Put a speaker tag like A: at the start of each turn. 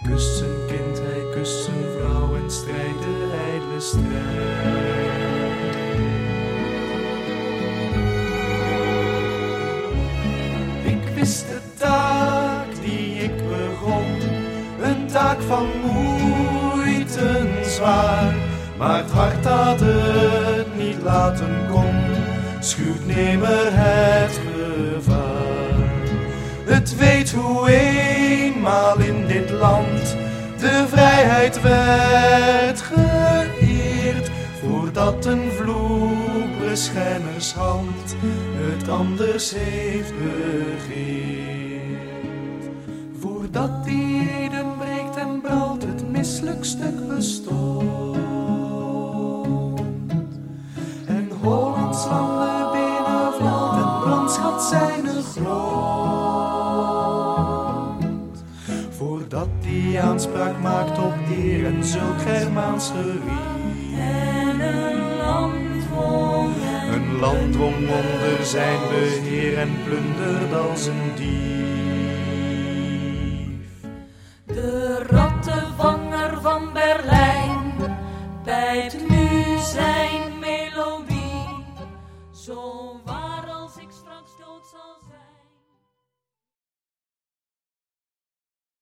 A: kust zijn kind, hij kust zijn vrouw en strijdt de ijdele strijd. Ik wist de taak die ik begon, een taak van moeite zwaar, maar het hart dat het niet laten kon, schuwt nimmer het gevaar. Het weet hoe eenmaal in dit land de vrijheid werd geëerd, voordat een vloekbeschermershand het anders heeft begeerd. Voordat die Eden breekt en bralt het misselijk stuk bestond, en Hollands landen binnenvalt het brandschat zijn grond. Voordat die aanspraak maakt op eer en zulk Germaans gerief,
B: en een land
A: dwong onder zijn beheer en plundert als een dief.